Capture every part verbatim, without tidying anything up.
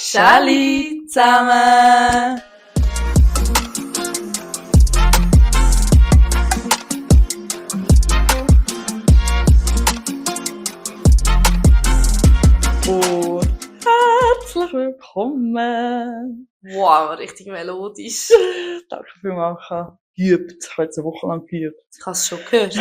Schali zusammen! Und herzlich willkommen! Wow, richtig melodisch. Danke vielmals, ich habe geübt. Ich habe jetzt eine Woche lang geübt. Ich habe es schon gehört.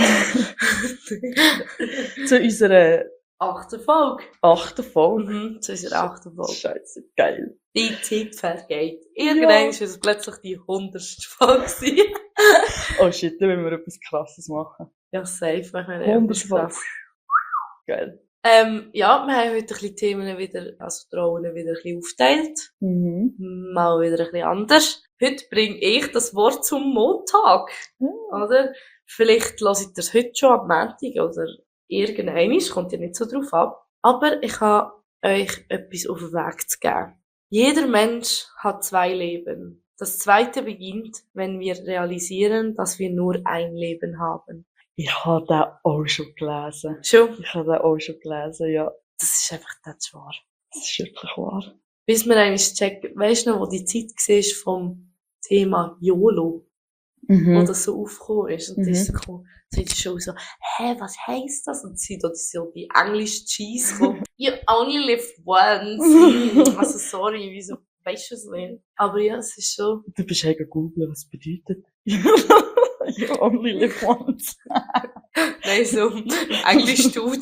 Zu unserer Achte Folge. achten Folge. Mhm, zu unserer achten Folge. Scheiße, geil. Die Zeit vergeht. Irgendwann Ja. ist es plötzlich die hundertste Folge gewesen. Oh shit, dann wollen wir etwas Krasses machen. Ja, safe. Machen wir hundert etwas Folge. krass. Geil. Ähm, ja, wir haben heute ein bisschen Themen wieder, also die Rollen wieder ein bisschen aufgeteilt. Mhm. Mal wieder ein bisschen anders. Heute bringe ich das Wort zum Montag. Mhm. Oder? Vielleicht hört ihr es heute schon am Montag oder irgendwann, kommt ja nicht so drauf ab. Aber ich habe euch etwas auf den Weg zu geben. Jeder Mensch hat zwei Leben. Das zweite beginnt, wenn wir realisieren, dass wir nur ein Leben haben. Ich habe den auch schon gelesen. Schon? Ich habe den auch schon gelesen, ja. Das ist einfach nicht wahr. Das ist wirklich wahr. Bis wir einmal checken, weisst du noch, wo die Zeit war vom Thema YOLO, wo Mhm. das so aufgekommen ist. Und Mhm. die ist so gekommen, sie ist schon so, hä, was heisst das? Und sie da so die englische Cheese gekommen. You only live once. Also sorry, wieso weisst du es nicht? Aber ja, es ist so. Du bist ja googeln, was bedeutet. You only live once. Nein, so Englisch tut.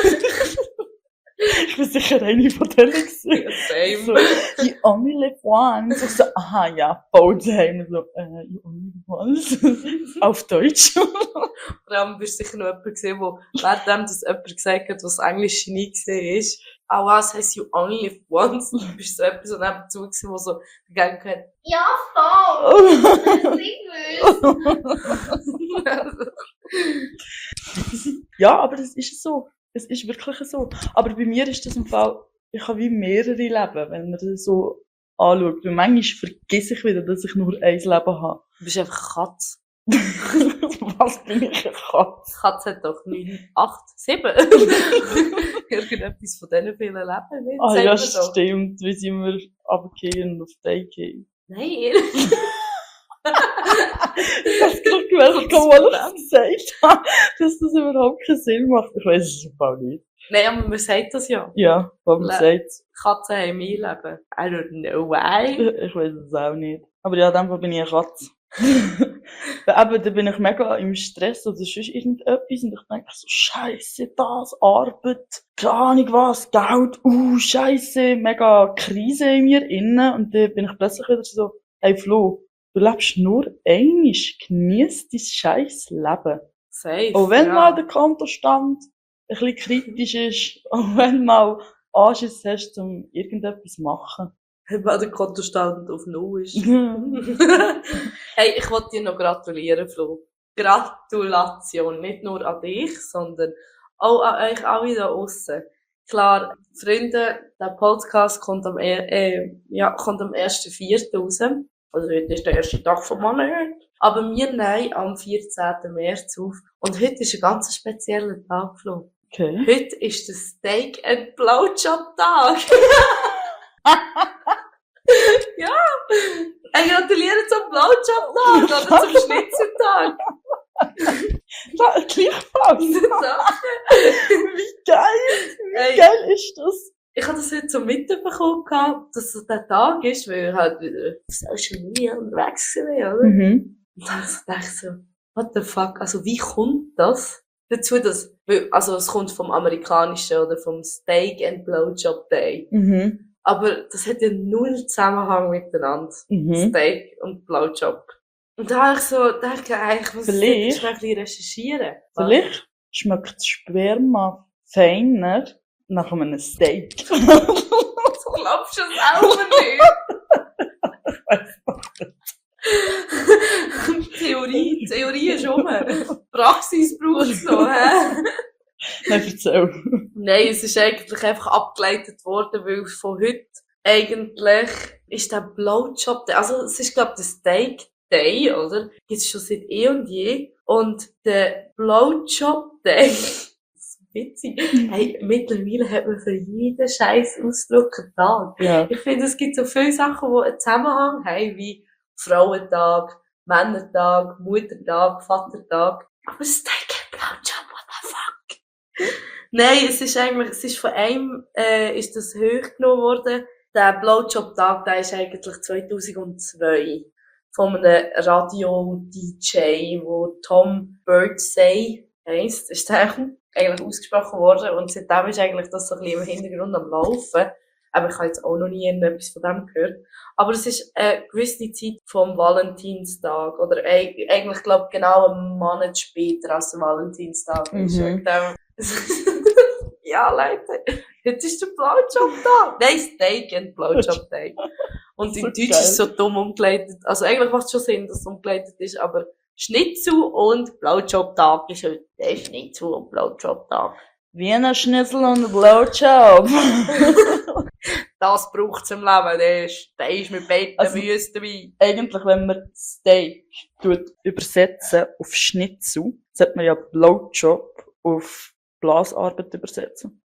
Ich bin sicher eine von denen gewesen. Same. So, you only live once. Ich so, aha, ja, voll daheim. So, äh, you only live once. Auf Deutsch. Vor allem bist du sicher noch jemand gesehen, wo, währenddem das jemand gesagt hat, was Englisch nie gesehen ist, auch was heisst you only live once, und du bist so jemand so nebenzu gewesen, wo so gegangen hat, ja, voll! Ja, aber das ist so. Es ist wirklich so. Aber bei mir ist das im Fall, ich habe wie mehrere Leben, wenn man das so anschaut. Weil manchmal vergesse ich wieder, dass ich nur ein Leben habe. Du bist einfach Katz. Was bin ich, eine Katze? Katz hat doch neun, acht, sieben. Irgendetwas von diesen vielen Leben, nicht? Ah Sagt ja, man doch. stimmt. Wie sind wir runtergehen und auf den gehen. Nein. Ich hab's gerade gemerkt, als ich das gesagt habe, dass das überhaupt keinen Sinn macht. Ich weiss es im Fall nicht. Nein, aber man sagt das ja. Ja, was man Le- sagt. Katzen haben mehr Leben. I don't know why. Ich weiss es auch nicht. Aber ja, in dem Fall bin ich eine Katze. Weil eben, da bin ich mega im Stress oder sonst irgendetwas und ich denke so, Scheisse, das, Arbeit, keine Ahnung was, Geld, uh, Scheisse, mega Krise in mir innen und dann bin ich plötzlich wieder so, hey Flo, du lebst nur einmal, genieß dein scheiß Leben. Safe. Auch wenn ja. mal der Kontostand ein bisschen kritisch ist, auch wenn mal Anschiss hast, um irgendetwas zu machen. Weil der Kontostand auf Null ist. Hey, ich wollte dir noch gratulieren, Flo. Gratulation. Nicht nur an dich, sondern auch an euch alle da draussen. Klar, Freunde, der Podcast kommt am, er- äh, ja, kommt am ersten vierten raus. Also heute ist der erste Tag vom Monat. Aber wir nehmen am vierzehnten März auf. Und heute ist ein ganz spezieller Tag, Flo. Okay. Heute ist der Steak and Blowjob Tag. Ja, ich gratuliere zum Blowjob Tag oder zum Schnitzeltag. Ja, gleichfalls. Wie geil! Wie Hey. geil ist das? Ich habe das heute so mitbekommen, gehabt, dass es der Tag ist, weil ich halt wieder auf Social Media unterwegs war, oder? Mhm. Und dann dachte ich so, what the fuck, also wie kommt das dazu, dass, weil, also es kommt vom amerikanischen oder vom Steak and Blowjob Day. Mhm. Aber das hat ja null Zusammenhang miteinander. Mhm. Steak und Blowjob. Und da habe ich so, da habe ich eigentlich, muss Vielleicht. ich ein bisschen recherchieren. Vielleicht schmeckt das Sperma feiner nach einem Steak. Du glaubst du es auch nicht? Theorie, Theorie ist rum. Praxis braucht es noch, hä? Nein, erzähl. Nein, es ist eigentlich einfach abgeleitet worden, weil von heute eigentlich ist der Blowjob, der- also es ist glaube ich der Steak Day, oder? Gibt's schon seit eh und je. Und der Blowjob Day, das witzig. Hey, mittlerweile hat man für jeden Scheiß Ausdruck einen Tag. Ja. Ich finde, es gibt so viele Sachen, die einen Zusammenhang haben, wie Frauentag, Männertag, Muttertag, Vatertag. Aber es ist kein Blowjob, what the fuck? Nein, es ist eigentlich, es ist von einem, äh, ist das hochgenommen worden. Der Blowjob-Tag, der ist eigentlich zweitausendzwei. Von einem Radio-D J, wo Tom Birdsey heisst, ist der eigentlich ausgesprochen worden. Und seitdem ist eigentlich das so ein bisschen im Hintergrund am Laufen. Aber ich habe jetzt auch noch nie etwas von dem gehört. Aber es ist eine gewisse Zeit vom Valentinstag. Oder eigentlich, glaube ich, genau einen Monat später als der Valentinstag. Mhm. Ja, Leute, jetzt ist der Blowjob-Tag. Nein, Steak and Blowjob-Tag. Und in So Deutsch geil. ist es so dumm umgeleitet. Also eigentlich macht es schon Sinn, dass es umgeleitet ist, aber Schnitzel und Blowjob-Tag ist heute der Schnitzel und Blowjob-Tag. Wiener Schnitzel und ein Blowjob. Das braucht es im Leben, der ist, der ist mit beiden Also- Füßen dabei. Eigentlich, wenn man Steak tut übersetzen auf Schnitzel, sollte man ja Blowjob auf Blasarbeit übersetzen.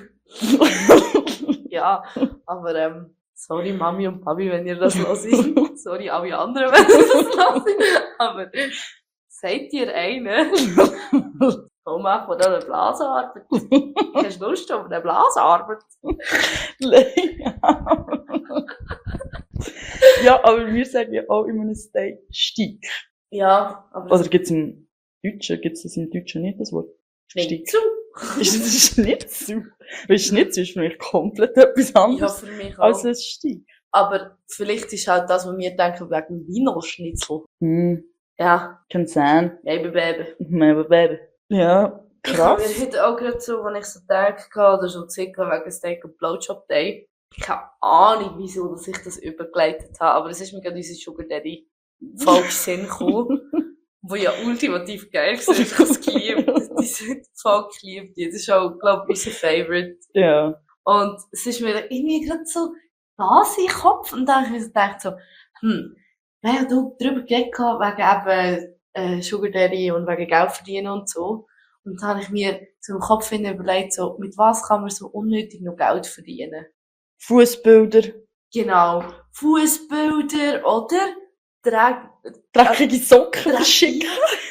Ja, aber ähm, sorry Mami und Papi, wenn ihr das hört. Sorry alle anderen, wenn ihr das hört. Aber seid ihr eine? Komm mal von dieser Blasarbeit. Hast du Lust auf eine Blasarbeit? Ja, aber wir sagen ja auch immer ein Steak Steak. Ja, aber Oder gibt's im Deutschen, gibt's das im Deutschen nicht, das Wort? Schnitzel. Ist das Schnitzel? Weil Schnitzel ist für mich komplett etwas Ja, anderes für mich auch. als ein Steak. Aber vielleicht ist halt das, was wir denken, wegen Wiener Schnitzel. Hm, Ja, kann sein. Baby, Baby. Aber Baby. Ja, Ich habe krass. mir heute auch gerade so, wenn ich so denke, oder so circa wegen Steak und Blowjob Day, ich habe Ahnung, wieso dass ich das übergeleitet habe, aber es ist mir gerade unsere Sugar Daddy Folge Sinn gekommen, wo ja ultimativ geil war. Ich habe es geliebt. Diese Folge geliebt. Das ist auch, glaube ich, unser Favorite. Ja. Und es ist mir irgendwie gerade so das in den Kopf und dann habe ich mir gedacht so, hm, wir haben ja darüber geredet wegen eben äh, Sugar Daddy und wegen Geld verdienen und so. Und dann habe ich mir so im Kopf hin überlegt, so, mit was kann man so unnötig noch Geld verdienen? Fußbilder, Genau. Fußbilder oder Drag dreckige Socken Dreck- verschicken.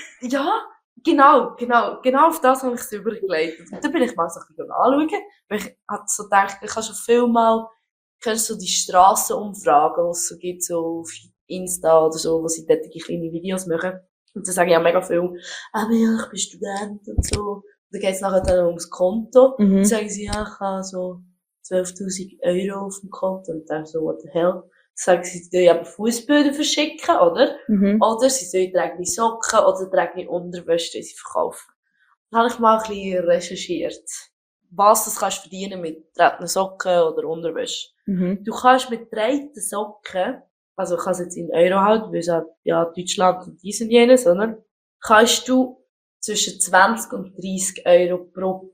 Ja, genau, genau, genau auf das habe ich es übergeleitet. Und dann bin ich mal so ein bisschen anschauen, weil ich hatte so gedacht, ich habe schon viel mal, kennst du so die Strassenumfragen, die es so gibt, so auf Insta oder so, wo sie dort kleine Videos machen. Und dann sagen ja mega viel, ah, ja, ich bin Student und so. Und dann geht es nachher dann ums Konto. Dann Mhm. sagen sie, ja, ich habe so zwölftausend Euro auf dem Konto. Und dann so, what the hell? Dann sagen sie, sie sollen aber Fußbilder verschicken, oder? Mhm. Oder sie sollen tragende Socken oder tragende Unterwäsche, die sie verkaufen. Dann habe ich mal ein bisschen recherchiert, was du kannst verdienen mit tragenden Socken oder Unterwäsche. Mhm. Du kannst mit tragenden Socken, also ich kann es jetzt in Euro halten, weil es halt, ja, Deutschland und dies und jenes, sondern kannst du zwischen zwanzig und dreissig Euro pro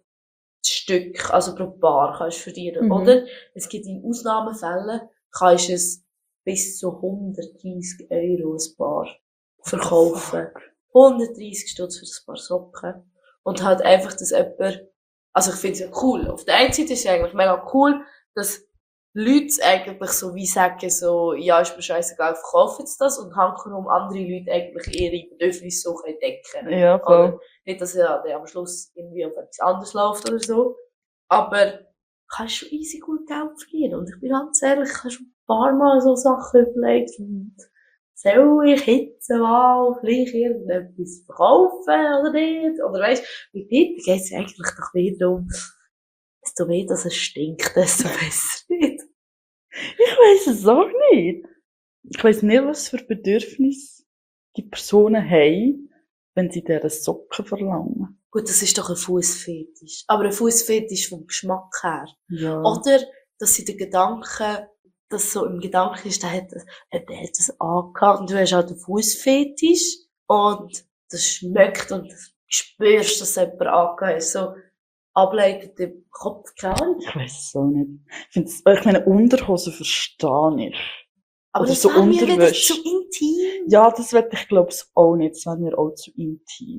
Stück, also pro Paar kannst du verdienen. Mhm. Oder es gibt in Ausnahmefällen, kannst du es bis zu hundertdreissig Euro ein Paar verkaufen. hundertdreissig Stutz für ein Paar Socken. Und halt einfach, dass jemand, also ich finde es ja cool. Auf der einen Seite ist es eigentlich mega cool, dass Leute eigentlich so wie sagen, so, ja, ist mir scheissegal, ich verkaufe jetzt das, und hankerum andere Leute eigentlich ihre Bedürfnisse so können decken. Ja, voll. Oder nicht, dass er dann am Schluss irgendwie auf etwas anderes läuft oder so. Aber kannst du easy gut Geld verdienen. Und ich bin ganz ehrlich, ich habe schon ein paar Mal so Sachen überlegt. Und soll ich jetzt mal vielleicht irgendetwas verkaufen oder nicht? Oder weisst du, mit dir geht es eigentlich doch wieder darum, desto mehr, dass es stinkt, desto besser nicht. Ich weiss es auch nicht. Ich weiss nicht, was für Bedürfnisse die Personen haben, wenn sie deren Socken verlangen. Gut, das ist doch ein Fußfetisch. Aber ein Fußfetisch vom Geschmack her. Ja. Oder, dass sie den Gedanken, dass so im Gedanken ist, der hat, das- der hat das angehabt und du hast halt einen Fußfetisch und das schmeckt und du spürst, dass jemand angehabt hat. So ableitet im Kopf, keine Ahnung. Ich weiss es auch nicht. Ich, find's, ich meine, Unterhosen verstehe ich. Aber Oder das so wäre mir wieder Unterwäsche. zu intim. Ja, das werde ich, glaube ich, auch nicht. Das wäre mir auch zu intim.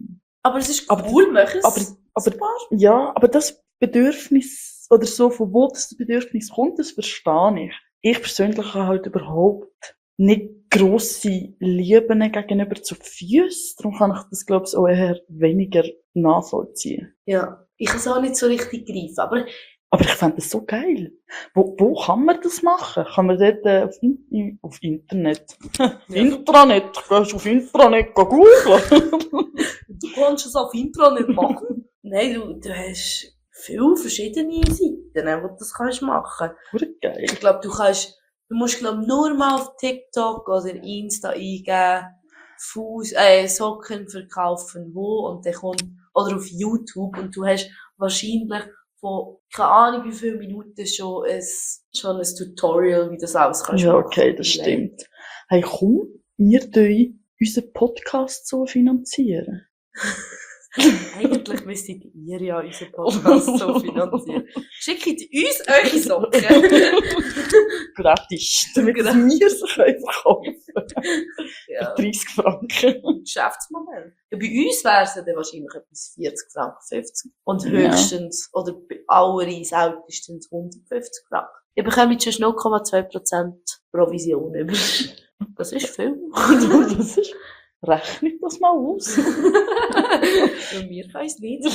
Aber es ist Aber cool, mach es. Aber, aber, ja, aber das Bedürfnis, oder so, von wo das Bedürfnis kommt, das verstehe ich. Ich persönlich habe halt überhaupt nicht grosse Lieben gegenüber zu Füßen. Darum kann ich das, glaube ich, auch eher weniger nachvollziehen. Ja, ich kann es auch nicht so richtig greifen, aber... Aber ich fände das so geil. Wo, wo kann man das machen? Kann man dort äh, auf, in, auf Internet? Ja. Intranet? Gehst du auf Intranet googeln? Du kannst es auf Intranet machen. Nein, du, du hast viele verschiedene Seiten, wo du das kannst machen. Geil. Ich glaube, du kannst, du musst, glaub, nur mal auf TikTok oder Insta eingeben, Fuß, äh, Socken verkaufen, wo, und dann kommt, oder auf YouTube, und du hast wahrscheinlich von, keine Ahnung wie viele Minuten schon ein, schon ein Tutorial, wie das alles kannst ja, machen. Ja, okay, das stimmt. Hey, komm, wir tun unseren Podcast so finanzieren. Eigentlich müsstet ihr ja unseren Podcast so finanzieren. Schickt uns eure Socken. Gratis. Damit wir sie verkaufen können. Ja. Für dreissig Franken. Geschäftsmodell. Ja, bei uns wäre es dann wahrscheinlich etwas vierzig Franken, fünfzig. Und höchstens, ja. Oder bei allen ältestens hundertfünfzig Franken. Ihr bekommt schon null Komma zwei Prozent Provision über. Das ist viel. Das ist... Rechnet das mal aus. Ja, wir können es nicht.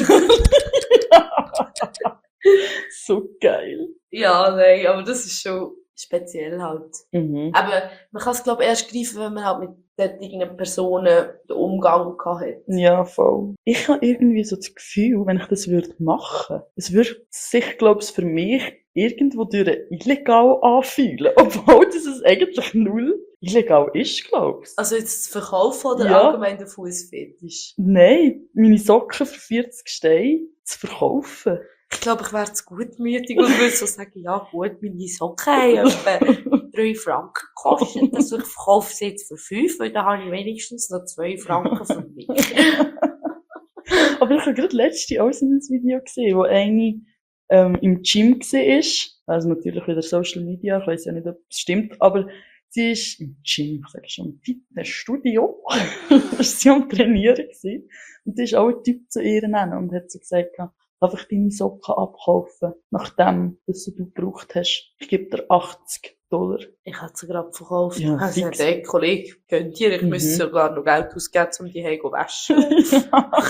So geil. Ja, nein, aber das ist schon speziell halt. Mhm. Aber man kann es, glaube ich, erst greifen, wenn man halt mit solchen Personen den Umgang gehabt hat. Ja, voll. Ich habe irgendwie so das Gefühl, wenn ich das würde machen, es würde sich, glaube ich, für mich irgendwo durch illegal anfühlen. Obwohl das es eigentlich null illegal ist, glaube ich. Also jetzt das Verkaufen oder ja. allgemein der Fußfetisch? Nein, meine Socken für vierzig Steine zu verkaufen. Ich glaube, ich wäre zu gutmütig und würde so sagen, ja gut, meine Socken haben etwa drei Franken gekostet, also ich verkaufe sie jetzt für fünf, weil dann habe ich wenigstens noch zwei Franken für mich. Aber ich habe gerade letzte auch so ein Video gesehen, wo eine ähm, im Gym war. Also natürlich wieder Social Media, ich weiss ja nicht, ob es stimmt, aber sie ist im Gym, ich sage schon, im Fitnessstudio. Da war sie am Trainieren gewesen. Und da ist auch ein Typ zu ihr hin und hat so gesagt, darf ich deine Socken abkaufen, nachdem dass du die gebraucht hast? Ich gebe dir achtzig Dollar. Ich hätte sie gerade verkauft. Ja, also, ich sagte, hey, Kollege, könnt ihr? Ich mhm. müsste sogar noch Geld ausgeben, um die heim zu waschen.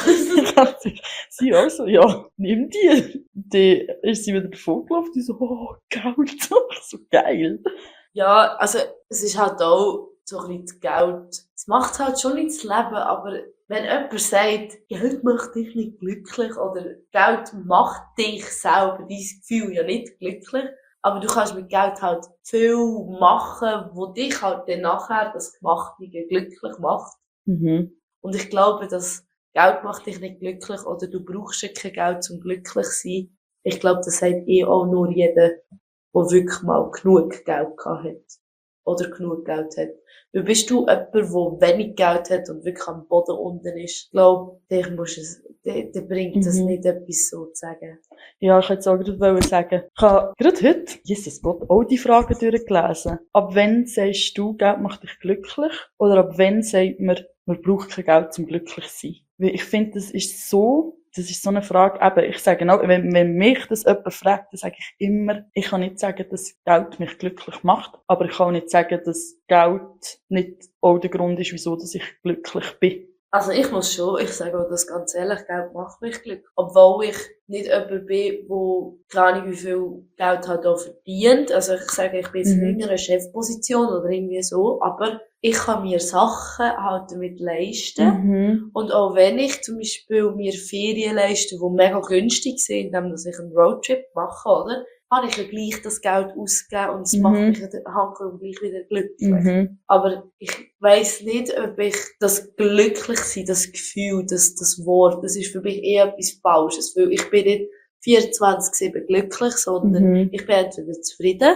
Ja, sie auch so, ja, nimm die. Dann ist sie wieder davon gelaufen, die so, oh, Geld, so geil. Ja, also, es ist halt auch so ein bisschen das Geld. Es macht halt schon nicht das Leben, aber wenn jemand sagt, Geld macht dich nicht glücklich oder Geld macht dich selber, dein Gefühl ja nicht glücklich, aber du kannst mit Geld halt viel machen, wo dich halt dann nachher das Gemachte glücklich macht. Mhm. Und ich glaube, dass Geld macht dich nicht glücklich oder du brauchst ja kein Geld zum glücklich zu sein. Ich glaube, das sagt eh auch nur jeder, der wirklich mal genug Geld gehabt hat. Oder genug Geld hat. Weil bist du jemand, der wenig Geld hat und wirklich am Boden unten ist, glaub, der muss es, der, der bringt das mhm. nicht etwas so zu sagen. Ja, ich hätte auch gerade sagen. Ich habe gerade heute, Jesus Gott, auch die Fragen durchgelesen. Ab wann sagst du, Geld macht dich glücklich? Oder ab wann sagt man, man braucht kein Geld zum glücklich zu sein? Weil ich finde, das ist so, das ist so eine Frage, eben, ich sage auch, wenn, wenn mich das jemand fragt, dann sage ich immer, ich kann nicht sagen, dass Geld mich glücklich macht, aber ich kann auch nicht sagen, dass Geld nicht auch der Grund ist, wieso dass ich glücklich bin. Also ich muss schon, ich sage auch das ganz ehrlich, Geld macht mich glücklich. Obwohl ich nicht jemand bin, der keine Ahnung wie viel Geld halt auch verdient. Also ich sage, ich bin jetzt mhm. in einer Chefposition oder irgendwie so, aber ich kann mir Sachen halt damit leisten. Mhm. Und auch wenn ich zum Beispiel mir Ferien leiste, die mega günstig sind, indem ich einen Roadtrip mache, oder? Kann ich ja gleich das Geld ausgeben und es mhm. macht mich halt gleich wieder glücklich. Mhm. Aber ich weiss nicht, ob ich das glücklich sein, das Gefühl, das, das Wort, das ist für mich eher etwas Falsches, weil ich bin nicht vierundzwanzig sieben glücklich, sondern Mhm. ich bin entweder zufrieden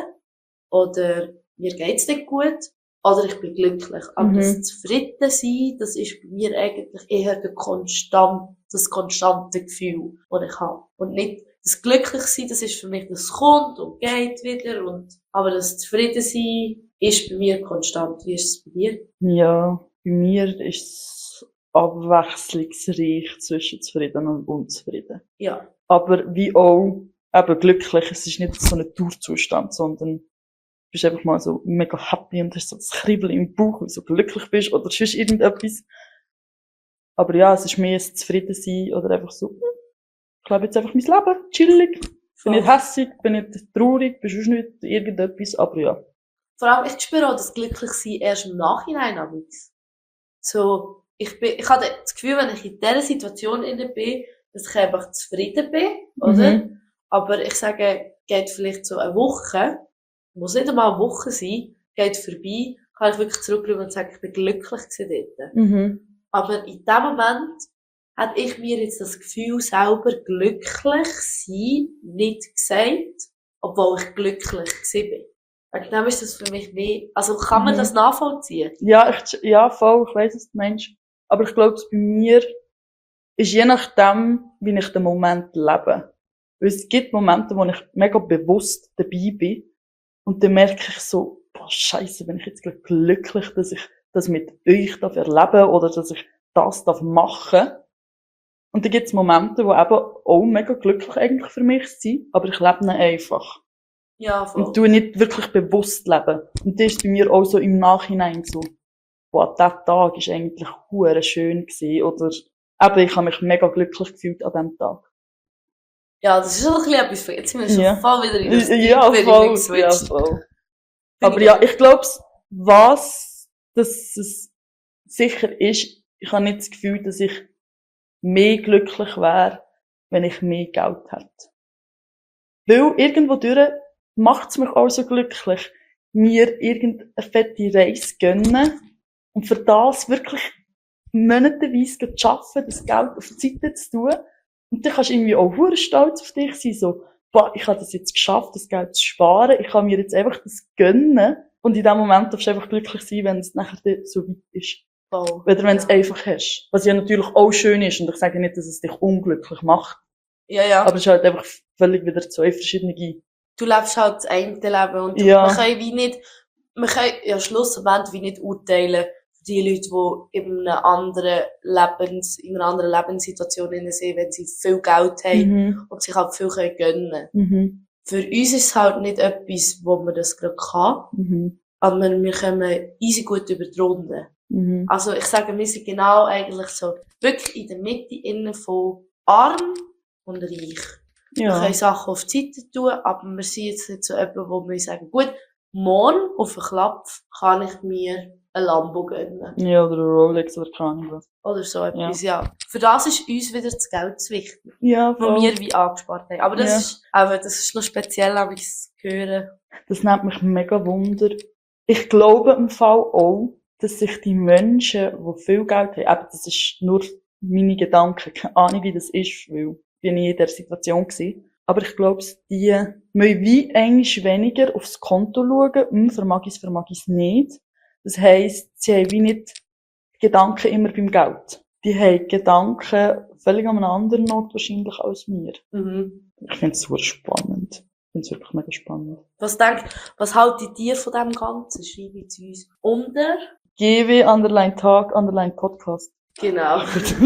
oder mir geht's nicht gut oder ich bin glücklich. Aber Mhm. das Zufrieden sein, das ist bei mir eigentlich eher der konstant, das konstante Gefühl, das ich habe. Und nicht das Glücklichsein, das ist für mich, das kommt und geht wieder. Und, aber das Zufriedensein ist bei mir konstant. Wie ist es bei dir? Ja, bei mir ist es abwechslungsreich zwischen zufrieden und unzufrieden. Ja. Aber wie auch eben glücklich, es ist nicht so ein Dauerzustand, sondern du bist einfach mal so mega happy und hast so das Kribbeln im Bauch, weil du so glücklich bist oder sonst irgendetwas. Aber ja, es ist mehr ein Zufriedensein oder einfach so, hm, ich lebe jetzt einfach mein Leben, chillig. Bin nicht hässig, bin nicht traurig, bin sonst nicht irgendetwas, aber ja. Vor allem, ich spüre auch das Glücklichsein erst im Nachhinein ab. So, ich bin, ich habe das Gefühl, wenn ich in dieser Situation inne bin, dass ich einfach zufrieden bin, oder? Mhm. Aber ich sage, geht vielleicht so eine Woche, muss nicht einmal eine Woche sein, geht vorbei, kann ich wirklich zurückschauen und sagen, ich bin glücklich gewesen dort. Mhm. Aber in dem Moment hätte ich mir jetzt das Gefühl, selber glücklich sein nicht gesagt, obwohl ich glücklich gewesen bin. Wegen dem ist das für mich wie, also kann man Mhm. das nachvollziehen? Ja, ich, ja, voll, ich weiss, was du meinst. Aber ich glaube, bei mir ist je nachdem, wie ich den Moment lebe. Weil es gibt Momente, wo ich mega bewusst dabei bin. Und dann merke ich so, boah, scheisse, bin ich jetzt gerade glücklich, dass ich das mit euch darf erleben oder dass ich das darf machen. Und dann gibt es Momente, wo eben auch mega glücklich eigentlich für mich sind, aber ich lebe nicht einfach. Ja, voll. Und tu nicht wirklich bewusst leben. Und das ist bei mir auch so im Nachhinein so, boah, der Tag ist eigentlich hure schön gewesen, oder eben, ich habe mich mega glücklich gefühlt an diesem Tag. Ja, das ist schon ein bisschen etwas, für- jetzt sind wir schon Ja. voll wieder in das Ja, Deep voll, geswitcht. ja, voll. Finde Aber ich ja, auch. ich glaube, was, dass es sicher ist, ich habe nicht das Gefühl, dass ich mehr glücklich wäre, wenn ich mehr Geld hätte. Weil irgendwo durch macht es mich auch so glücklich, mir irgendeine fette Reise gönnen und für das wirklich monatenweise zu arbeiten, das Geld auf die Seite zu tun. Und dann kannst du irgendwie auch hure stolz auf dich sein, so, boah, ich habe das jetzt geschafft, das Geld zu sparen, ich kann mir jetzt einfach das gönnen. Und in dem Moment darfst du einfach glücklich sein, wenn es nachher so weit ist. Voll. Oder wenn du es Ja. einfach hast. Was ja natürlich auch schön ist. Und ich sage nicht, dass es dich unglücklich macht. Ja, ja. Aber es ist halt einfach völlig wieder zwei verschiedene. Du lebst halt das eine Leben und Ja. man kann wie nicht, man kann ja schlussendlich wie nicht urteilen für die Leute, die in einer anderen Lebens, in einer anderen Lebenssituation innen sind, wenn sie viel Geld haben Mhm. und sich halt viel können gönnen. Mhm. Für uns ist es halt nicht etwas, wo man das gerade kann, Mhm. aber wir kommen easy gut über die Runde. Mhm. Also ich sage, wir sind genau eigentlich so wirklich in der Mitte innen von arm und reich. Wir Ja. können Sachen auf die Seite tun, aber wir sind jetzt nicht so jemand, wo wir sagen, gut, morgen auf den Klapp kann ich mir ein Lambo gönnen. Ja, oder ein Rolex oder keine Ahnung was. Oder so etwas, ja. Für das ist uns wieder das Geld zu wichtig, Ja, wo voll. wir wie angespart haben. Aber das Ja. ist, aber das ist noch speziell, habe ich es hören. Das nimmt mich mega Wunder. Ich glaube im Fall auch, dass sich die Menschen, die viel Geld haben, eben, das ist nur meine Gedanken, keine Ahnung, wie das ist, weil ich nie in dieser Situation war. Aber ich glaube, die müssen wie eigentlich weniger aufs Konto schauen, hm, vermag ich es, vermag ich es nicht. Das heisst, sie haben wie nicht Gedanken immer beim Geld. Die haben Gedanken völlig an einem anderen Ort wahrscheinlich als mir. Mhm. Ich finde es super spannend. Ich finde es wirklich mega spannend. Was denkt, was haltet ihr von dem Ganzen? Schreibt zu uns unter. G W, Underline Tag, Underline Podcast. Genau.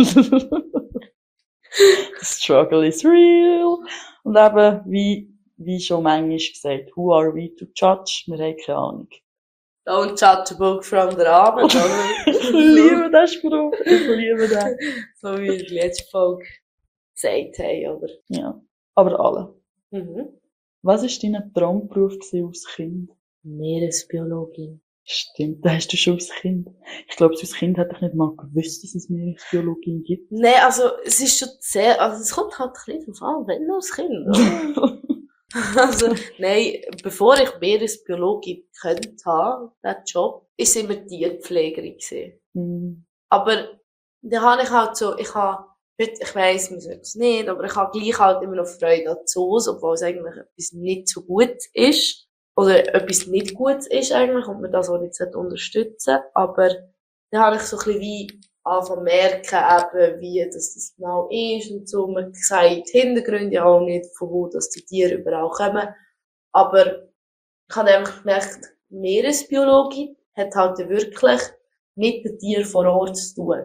The struggle is real. Und eben, wie, wie schon manchmal gesagt, who are we to judge? Wir haben keine Ahnung. Don't judge a book from the Rahmen, oder? Ich liebe den Spruch. Ich liebe den. So wie wir die letzte Folge gesagt haben, oder? Ja. Aber alle. Mhm. Was war dein Traumberuf gewesen als Kind? Meeresbiologin. Stimmt, da hast du schon als Kind. Ich glaube, als Kind hätte ich nicht mal gewusst, dass es Meeresbiologin gibt. Nein, also, es ist schon sehr, also, es kommt halt ein bisschen drauf an, wenn du als Kind, oder? Also, nein, bevor ich Meeresbiologin könnte haben, den Job, ist immer Tierpflegerin gewesen. Hm. Aber, da habe ich halt so, ich habe, heute, ich weiss, man sagt es nicht, aber ich habe gleich halt immer noch Freude an Zoos, obwohl es eigentlich etwas nicht so gut ist. Oder etwas nicht Gutes ist eigentlich und man das auch nicht unterstützen sollte. Aber dann habe ich so ein bisschen wie angefangen merken, eben, wie das, das genau ist und so. Man sagt die Hintergründe auch nicht, von wo dass die Tiere überall kommen. Aber ich habe einfach gemerkt, Meeresbiologie hat halt wirklich mit den Tieren vor Ort zu tun.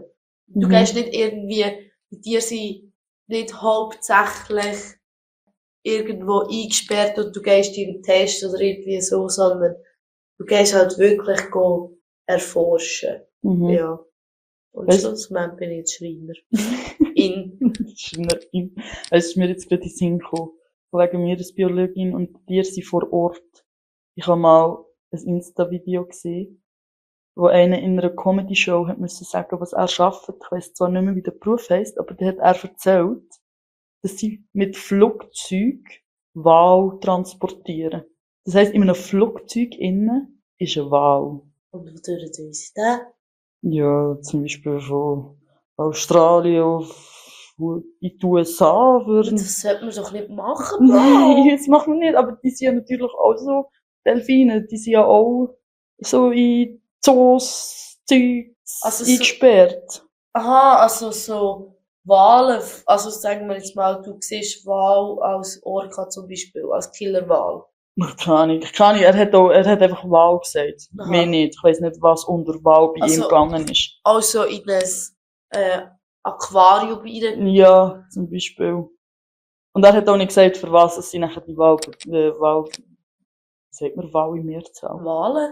Du Mhm. gehst nicht irgendwie, die Tiere sind nicht hauptsächlich irgendwo eingesperrt und du gehst dir einen Test oder irgendwie so, sondern du gehst halt wirklich go erforschen. Mhm. Ja. Und Weißt- schlussendlich bin ich jetzt Schreiner. In. Schneein. Es ist mir jetzt gerade in den Sinn gekommen. Wegen mir ist Biologin und die sind vor Ort. Ich habe mal ein Insta-Video gesehen, wo einer in einer Comedy-Show hat müssen sagen, was er schafft. Ich weiss zwar nicht mehr, wie der Beruf heisst, aber der hat er erzählt, dass sie mit Flugzeug Wal transportieren. Das heisst, in einem Flugzeug innen ist ein Wal. Und wodurch tun sie das? Ja, zum Beispiel von Australien auf in die U S A würden. Das sollte man doch nicht machen, Nein, Bro. das machen wir nicht, aber die sind ja natürlich auch so Delfine, die sind ja auch so in Zoos, Zeugs Also so- eingesperrt. Aha, also so Wale, also sagen wir jetzt mal, du siehst Wal als Orca zum Beispiel, als Killerwal. Keine Ahnung, keine Ahnung, er hat auch, er hat einfach Wal gesagt. Aha. Mehr nicht. Ich weiss nicht, was unter Wal bei Also- ihm gegangen ist. Also in ein äh, Aquarium rein. Ja, zum Beispiel. Und er hat auch nicht gesagt, für was es sie nachher die Wal, äh, Wal, sagt man Wal in Mehrzahl? Wale?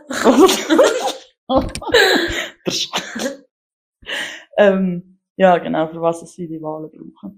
ähm, ja, genau, für was es sie die Wale brauchen.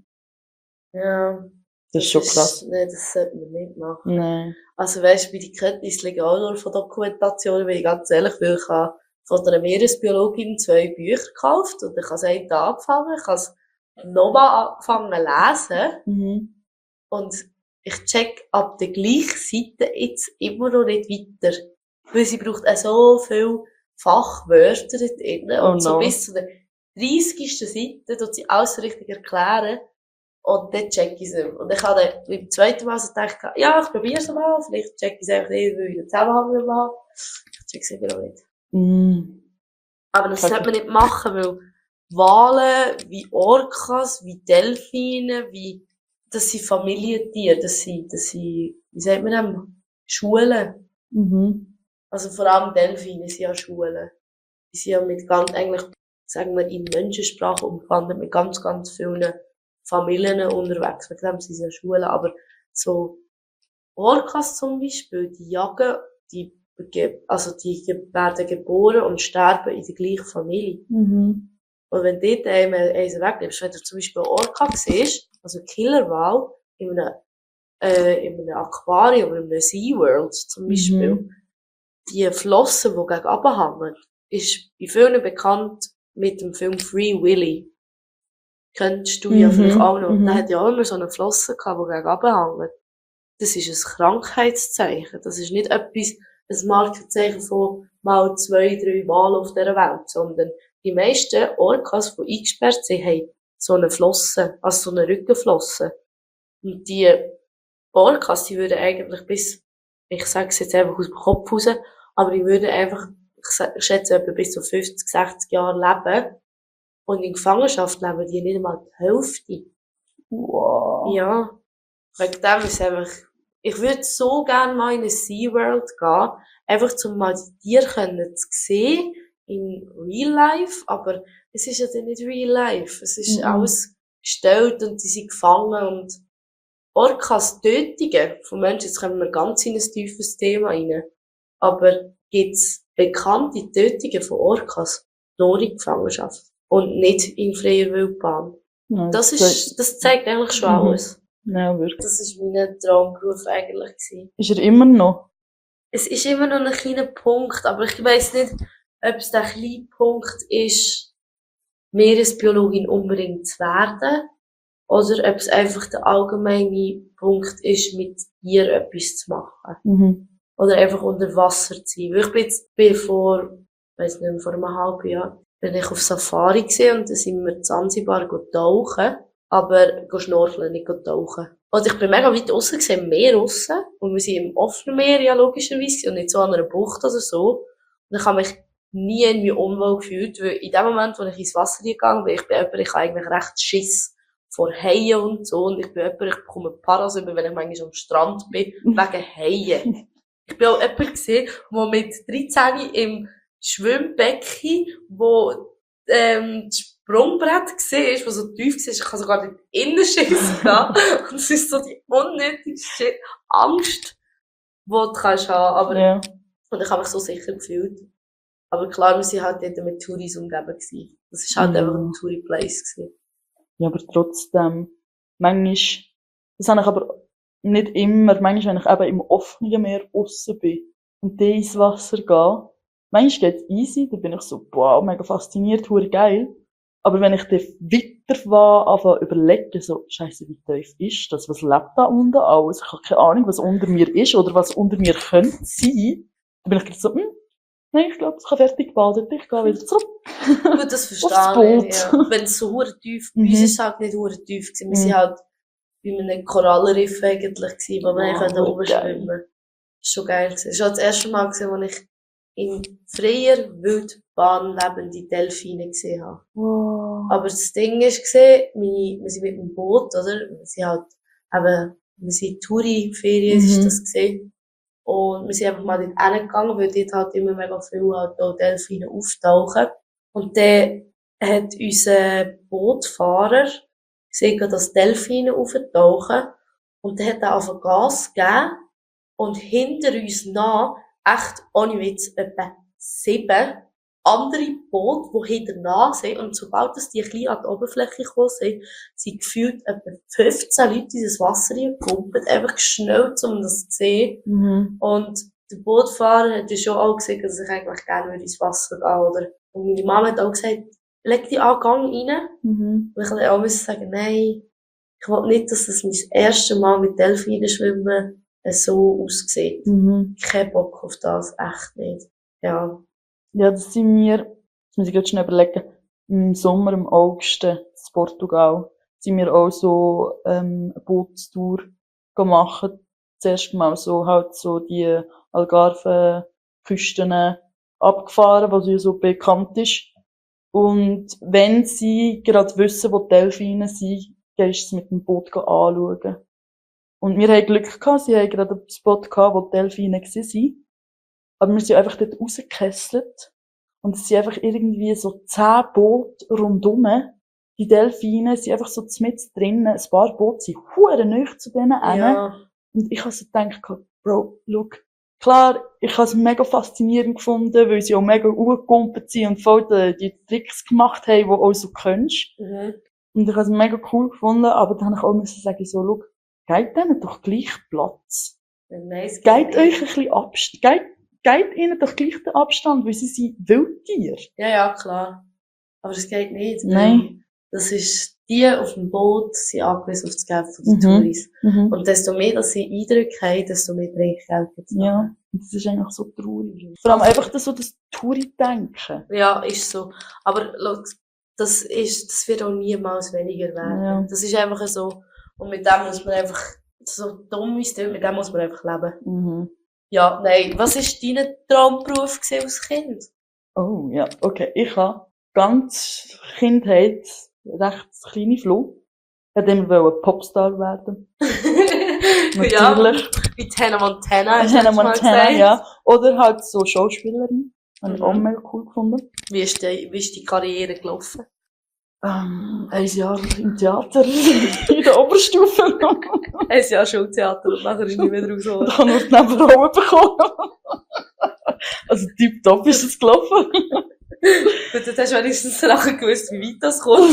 Ja. Das ist schon krass. Nee, das sollte man nicht machen. Nein. Also weißt du, bei die Kenntnis liegen auch nur von Dokumentationen, weil ich ganz ehrlich will, ich habe von einer Meeresbiologin zwei Bücher gekauft und ich habe es eine angefangen, ich habe es nochmal angefangen zu lesen Mhm. und ich check ab der gleichen Seite jetzt immer noch nicht weiter. Weil sie braucht auch so viele Fachwörter dort drin Oh und so no. bis zu der dreißigsten Seite tut sie alles so richtig erklären. Und dann check ich es nicht mehr. Und ich habe dann beim zweiten Mal so gedacht, ja, ich probiere es mal, vielleicht check ich es einfach nicht, weil ich den Zusammenhang nicht mehr habe. Ich check es immer noch nicht. Mhm. Aber das Okay. sollte man nicht machen, weil Wale, wie Orcas, wie Delfine, wie, das sind Familientiere, das sind, das sind, wie sagt man dem? Schulen. Mhm. Also vor allem Delfine sind ja Schulen. Die sind ja mit ganz, eigentlich, sagen wir, in Menschensprache umgewandelt, mit ganz, ganz vielen Familien unterwegs. Mit dem sind sie ja Schulen, aber so Orcas zum Beispiel, die jagen, die, bege- also die ge- werden geboren und sterben in der gleichen Familie. Mhm. Und wenn du dort einmal eins wegnimmst, wenn du zum Beispiel einen Orca siehst, also Killerwal, in einem, äh, in einem Aquarium, in einem SeaWorld zum Beispiel, Mhm. die Flossen, die gegen runterhängen, ist bei vielen bekannt mit dem Film Free Willy. Kennst du ja Mhm, vielleicht auch noch. mhm. Der hat ja auch immer so eine Flosse gehabt, die gegen runterhängt. Das ist ein Krankheitszeichen. Das ist nicht etwas, ein Markenzeichen von mal zwei, drei Mal auf dieser Welt, sondern die meisten Orcas, die eingesperrt sind, haben so eine Flosse, also so eine Rückenflosse. Und die Orcas, die würden eigentlich bis, ich sage es jetzt einfach aus dem Kopf raus, aber die würden einfach, ich sa- ich schätze etwa bis zu fünfzig, sechzig Jahre leben. Und in Gefangenschaft leben die nicht einmal die Hälfte. Wow. Ja. Wegen dem ist einfach, ich würde so gerne mal in eine SeaWorld gehen, einfach um mal die Tiere können zu sehen, in Real Life, aber es ist ja dann nicht Real Life. Es ist Mhm. alles gestellt und die sind gefangen und Orcas Tötungen von Menschen, jetzt kommen wir ganz in ein tiefes Thema rein, aber gibt's bekannte Tötungen von Orcas nur in Gefangenschaft und nicht in freier Wildbahn. Nein, Das ist, das zeigt eigentlich schon Mhm. alles. Ja, wirklich. Das ist mein Traumberuf eigentlich gewesen. Ist er immer noch? Es ist immer noch ein kleiner Punkt, aber ich weiss nicht, ob es der kleine Punkt ist, Meeresbiologin unbedingt zu werden, oder ob es einfach der allgemeine Punkt ist, mit ihr etwas zu machen. Mhm. Oder einfach unter Wasser zu sein. Weil ich bin jetzt, bin vor, weiss nicht mehr, vor einem halben Jahr, bin ich auf Safari gewesen und dann sind wir in Zanzibar go tauchen, aber go schnorcheln, nicht go tauchen. Und ich bin mega weit draussen gewesen, im Meer draussen, und wir sind im offenen Meer, ja, logischerweise, und nicht so an einer Bucht oder so. Und ich habe mich nie irgendwie unwohl gefühlt, weil in dem Moment, wo ich ins Wasser gegangen bin, ich bin jemand, ich habe eigentlich recht Schiss vor Haien und so, und ich bin jemand, ich bekomme Paras über, wenn ich manchmal am Strand bin, wegen Haien. Ich bin auch jemand gesehen, der mit dreizehn im Schwimmbecken, wo, ähm, Sprungbrett siehst, das so tief war, ich kann sogar nicht innen schiessen gehen. Und es ist so die unnötigste Angst, die du kannst haben. Aber, Ja. und ich habe mich so sicher gefühlt. Aber klar, wir waren halt dort mit Touris umgeben gewesen. Das war halt Ja. einfach ein Touri-Place gewesen. Ja, aber trotzdem, manchmal, das habe ich aber nicht immer, manchmal, wenn ich eben im offenen Meer aussen bin und dann ins Wasser gehe, manchmal geht's easy, da bin ich so, wow, mega fasziniert, hure geil. Aber wenn ich dann weiter war, anfange überlegen, so, scheisse, wie tief ist das? Was lebt da unten alles? Ich habe keine Ahnung, was unter mir ist oder was unter mir könnte sein. Dann bin ich gleich so, hm, nein, ich glaube, ich habe fertig gebadet, ich gehe wieder zurück. Gut, das Aufs verstehe ich, Boot. ja. Wenn es so hure tief, bei Mhm. uns ist es halt nicht hure tief gewesen. Wir Mhm. sind halt bei einem Korallenriff eigentlich gewesen, wo wir Wow, eigentlich hure oben geil. schwimmen. Das ist schon geil gewesen. Das war das erste Mal gewesen, wo ich in freier Wildbahn lebende Delfine gesehen habe. Wow. Aber das Ding ist gesehen, meine, wir sind mit dem Boot, oder? Wir sind halt, eben, wir sind Touri-Ferien, Mhm. ist das gesehen. Und wir sind einfach mal dort hingegangen, weil dort halt immer mega viel halt auch Delfine auftauchen. Und dann hat unser Bootfahrer gesehen, dass Delfine auftauchen. Und dann hat er auf Gas gegeben. Und hinter uns nach, echt ohne Witz, etwa sieben andere Boote, die hinter nach sind. Und sobald das die ein bisschen an die Oberfläche gekommen sind, sind gefühlt etwa fünfzehn Leute in das Wasser reingekumpelt, einfach schnell, um das zu sehen. Mhm. Und der Bootfahrer hat ja schon auch gesagt, dass ich eigentlich gerne würde ins Wasser gehen, oder? Und meine Mama hat auch gesagt, leg dich an, gang rein. Mhm. Und ich musste auch sagen, nein, ich will nicht, dass das mein erstes Mal mit Delfinen schwimmen so aussieht. Mhm. Kein Bock auf das, echt nicht. Ja. Ja, das sind wir, das muss ich jetzt schnell überlegen, im Sommer, im August, in Portugal, sind wir auch so, ähm, eine Bootstour gemacht. Zuerst mal so, halt so die Algarve-Küsten abgefahren, was ja so bekannt ist. Und wenn sie gerade wissen, wo die Delfine sind, gehst du es mit dem Boot anschauen. Und wir hatten Glück gehabt, sie haben gerade einen Spot gehabt, wo die Delfine waren. Aber wir sind einfach dort rausgekesselt. Und es sind einfach irgendwie so zehn Boote rundum. Die Delfine sind einfach so mitten drinnen. Ein paar Boote sind hure nahe zu denen hin. Ja. Und ich habe so gedacht, Bro, look. Klar, ich habe es mega faszinierend gefunden, weil sie auch mega hochgekumpelt sind und voll die, die Tricks gemacht haben, die du auch so kennst. Mhm. Und ich habe es mega cool gefunden, aber dann habe ich auch müssen sagen, so, look, gebt denen doch gleich Platz. Nein, es Gebt geht euch ein nicht. bisschen Abstand, gebt, gebt ihnen doch gleich den Abstand, weil sie sind Wildtiere. Ja, ja, klar. Aber es geht nicht. weil Nein. Das ist, die auf dem Boot sind angewiesen auf das Geld von den Mhm. Touris. Mhm. Und desto mehr, dass sie Eindrücke haben, desto mehr Trinkgeld gibt's noch. Ja, und das ist eigentlich so traurig. Vor allem einfach das so das Touri-Denken. Ja, ist so. Aber schau, das ist, das wird auch niemals weniger werden. Ja. Das ist einfach so. Und mit dem muss man einfach, so dumm wie es klingt, mit dem muss man einfach leben. Mhm. Ja, nein. Was war dein Traumberuf gewesen als Kind? Oh, ja, okay. Ich habe ganz Kindheit recht kleine Flo. Ich wollte immer Popstar werden. Ja, Natürlich. wie Hannah Montana. hast du Hannah letztes Mal Montana, gesagt. ja. Oder halt so Schauspielerin. Habe ich Mhm. auch mega cool gefunden. Wie ist die, wie ist die Karriere gelaufen? Ähm, ein Jahr im Theater. In der Oberstufe. Ein Jahr Schultheater und nachher ist nicht mehr Und rausgeholt. ich habe nur die Nebenrolle bekommen. Also tipptopp ist es gelaufen. Und dann hast du wenigstens nachher gewusst, wie weit das kommt.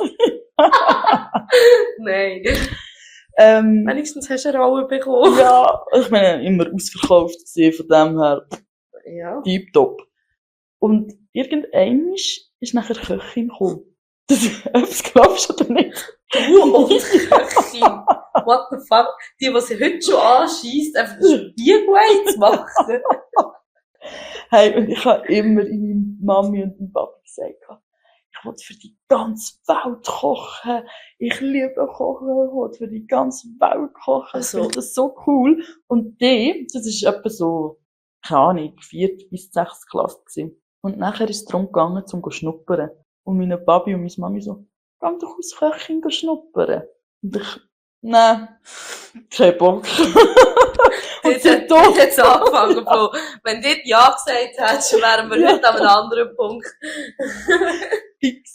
Nein. Ähm, Wenigstens hast du eine Rolle bekommen. ja, ich bin immer ausverkauft gewesen, von dem her Ja. tipptopp. Und irgendwann ist nachher Köchin gekommen. Das, das glaubst du oder nicht? Du und Köchin. What the fuck? Die, die sie heute schon anscheisst, einfach schon die gut zu machen. Hey, und ich habe immer in meiner Mami und meinem Papa gesagt, ich will für die ganze Welt kochen. Ich liebe Kochen, ich will für die ganze Welt kochen. Ich Also. finde das so cool. Und die, das ist etwa so, keine Ahnung, vierte bis sechste Klasse gewesen. Und nachher ist es darum gegangen, zum zu schnuppern. Und meine Papi und meine Mami so, geh doch als Köchin schnuppern. Und ich, nein, kein Bock. Und Jetzt sie hat doch. jetzt angefangen, Bro. Wenn du Ja gesagt hättest, wären wir Ja. heute an einem anderen Punkt. Fix.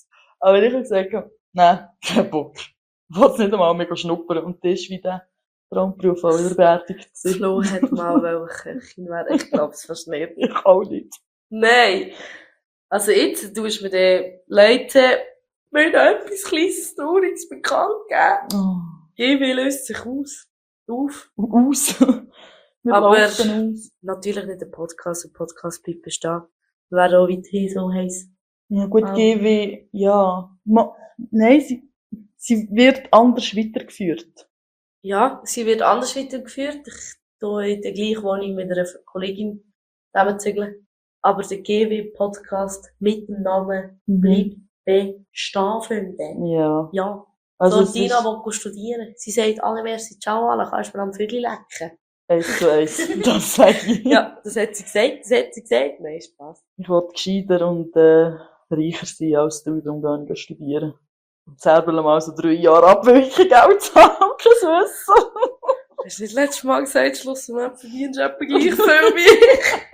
Aber ich habe gesagt, nein, kein Bock. Ich will es nicht einmal mega schnuppern. Und das ist wie der Traumberuf auch wieder beerdigt gewesen. Flo hat mal Köchin werden. Ich glaube es fast nicht. Ich auch nicht. Nein. Also jetzt tust du mir den Leuten mir noch etwas kleines, Trauriges bekannt geben. Oh. Jewil löst sich aus. Auf. Aus. Wir Aber laufen aus. natürlich nicht der Podcast. Der Podcast bleibt bestehen. Wäre auch weiterhin so heiß. Ja gut, Ah. G W, ja. Ma, nein, sie, sie wird anders weitergeführt. Ja, sie wird anders weitergeführt. Ich tue in der gleichen Wohnung mit einer Kollegin zusammenzügeln. Aber der G W-Podcast mit dem Namen bleibt bestehen, Freunde. Ja. Ja. Also so, es Dina ist will studieren. Sie sagt alle Merci, ciao alle, kannst du mir am Vögel lecken? eins zu eins. Das sage ich. Ja, das hat sie gesagt, das hat sie gesagt. Nein, Spaß. Ich will gescheiter und äh, reicher sein als du, darum gehe ich studieren. Und selber mal so drei Jahre abweichen Geld zu haben, kein Wissen. Hast du nicht letztes Mal gesagt, Schluss und Ende verdienst du etwa gleich viel wie ich?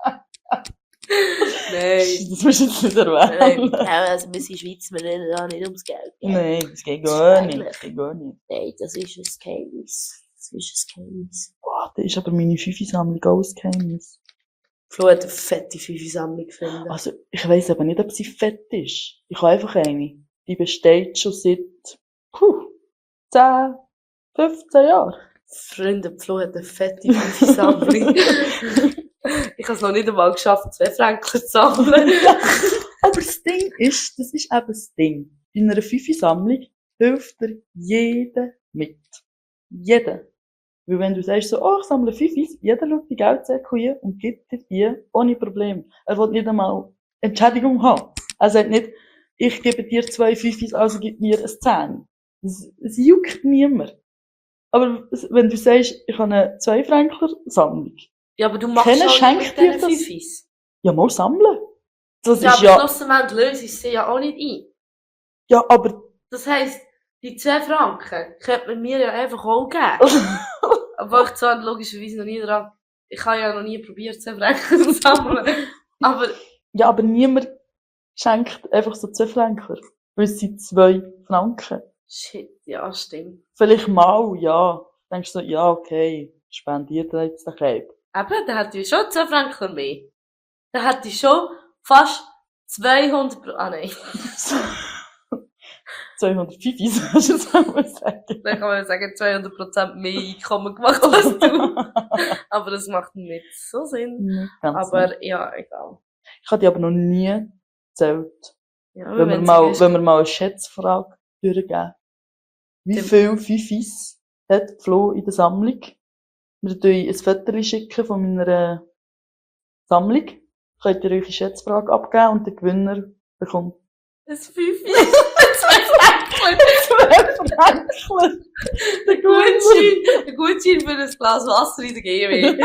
Nein. Das musst du jetzt nicht erwähnen. Nein, also wir sind Schweiz, wir reden da nicht ums Geld. Nein, das geht gar nicht. Das geht gar nicht. Nein, das ist ein Geheimnis. Das ist ein Geheimnis. Boah, das ist aber meine Fünfe-Sammlung auch ein Geheimnis. Flo hat eine fette Fünfe-Sammlung gefunden. Also, ich weiss aber nicht, ob sie fett ist. Ich habe einfach eine. Die besteht schon seit, puh, zehn, fünfzehn Jahren. Freunde, Flo hat eine fette Fünfe-Sammlung. Ich habe es noch nicht einmal geschafft, zwei Franken zu sammeln. Aber das Ding ist, das ist eben das Ding. In einer Fünfe-Sammlung hilft dir jeder mit. Jeder. Weil wenn du sagst so, oh, ich sammle Fünfis, jeder schaut die Geldsäcke hin und gibt dir die ohne Problem. Er will nicht einmal Entschädigung haben. Er sagt nicht, ich gebe dir zwei Fünfis, also gib mir ein Zehn. Es, es juckt niemand. Aber wenn du sagst, ich habe eine zwei-Fränkler-Sammlung. Ja, aber du machst Keiner auch schenkt nicht mit dir diesen das? Fünfis. Ja, mal sammeln. Das Ja, ist aber ja, schlussendlich löse ich sie ja auch nicht ein. ja, aber, Das heisst, die zwei Franken könnte man mir ja einfach auch geben. Aber ich zwar logischerweise noch nie dran, ich habe ja noch nie probiert, zwei Franken zu sammeln. Aber, ja, aber niemand schenkt einfach so zwei Fränkler. Weil es sind zwei Franken. shit, ja, stimmt. Vielleicht mal, ja. Denkst du so, ja, okay, spendiert er jetzt den Cape. Eben, dann hätte ich schon zwei Franken mehr. Dann hätte ich schon fast zweihundert Pro, ah nein. zweihundertfünfzig, hast du jetzt auch mal sagen. Dann kann man sagen, zweihundert Prozent mehr Einkommen gemacht als du. Aber das macht nicht so Sinn. Nicht ganz Aber nicht. ja, egal. Ich habe die aber noch nie gezählt. Ja, Wenn wir sie mal, ist- wenn wir mal eine Schätzfrage durchgeben. Wie Dem- viel Fifis hat Flo in der Sammlung? Wir tun ein Foto schicken von meiner Sammlung. Könnt ihr euch eine Schätzfrage abgeben und der Gewinner bekommt ein Fünfi. Zwei Franken. zwei Franken. Der Gutschein, der Gutschein für ein Glas Wasser in der G W.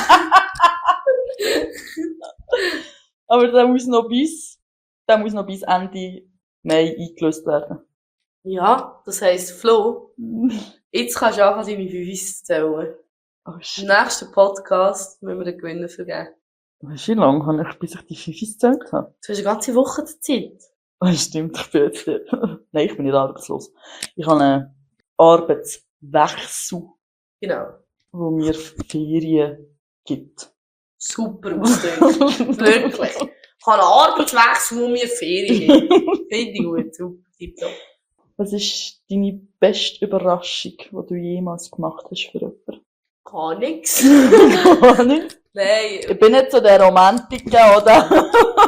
Aber der muss noch bis, der muss noch bis Ende Mai eingelöst werden. Ja, das heisst, Flo, jetzt kannst du anfangen, deine Fünfis zu zählen. Oh Im shit. nächsten Podcast müssen wir den Gewinner vergeben. Weißt du, wie lange habe ich, bis ich die Fifis gezählt habe? Du hast eine ganze Woche Zeit. Oh, stimmt, ich bin jetzt, nein, ich bin nicht arbeitslos. Ich habe einen Arbeitswechsel, Genau. wo mir Ferien gibt. Super ausgedrückt. Wirklich. Ich habe einen Arbeitswechsel, wo mir Ferien gibt. Finde ich gut. Super. Tipptopp. Was ist deine beste Überraschung, die du jemals gemacht hast für jemanden? Gar nichts. Gar nicht. Nein. Ich bin nicht so der Romantiker, oder?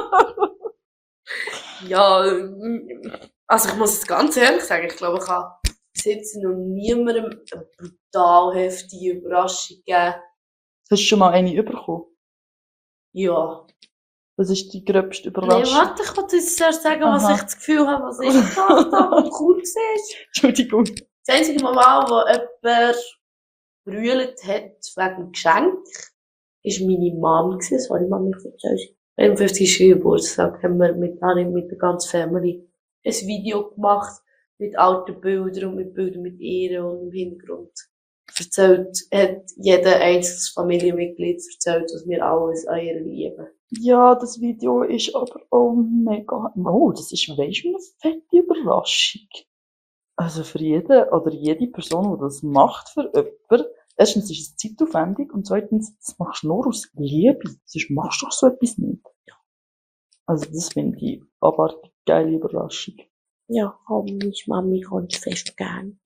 Ja, ähm, also ich muss es ganz ehrlich sagen, ich glaube, ich habe bis jetzt noch niemandem eine brutal heftige Überraschung gegeben. Hast du schon mal eine bekommen? Ja. Was ist die gröbste Nee, Überraschung? warte, ich wollte jetzt erst sagen, was Aha. ich das Gefühl habe, was ich gemacht habe, was cool war. Entschuldigung. Das einzige Mal, wo jemand brüllt hat wegen dem Geschenk, war meine Mom. Sorry, Mami, ich erzähl's. Am fünfzigsten Geburtstag haben wir mit, habe ich mit der ganzen Family ein Video gemacht mit alten Bildern und mit Bildern mit ihr und im Hintergrund erzählt, hat jeder einzelnes Familienmitglied erzählt, was wir alles an ihr lieben. Ja, das Video ist aber auch mega... Oh, das ist, weisst du, eine fette Überraschung. Also für jeden oder jede Person, die das macht für jemanden, erstens ist es zeitaufwendig und zweitens, das machst du nur aus Liebe. Sonst machst du doch so etwas nicht. Also das finde ich aber eine geile Überraschung. Ja, aber meine Mami kann es fest gern.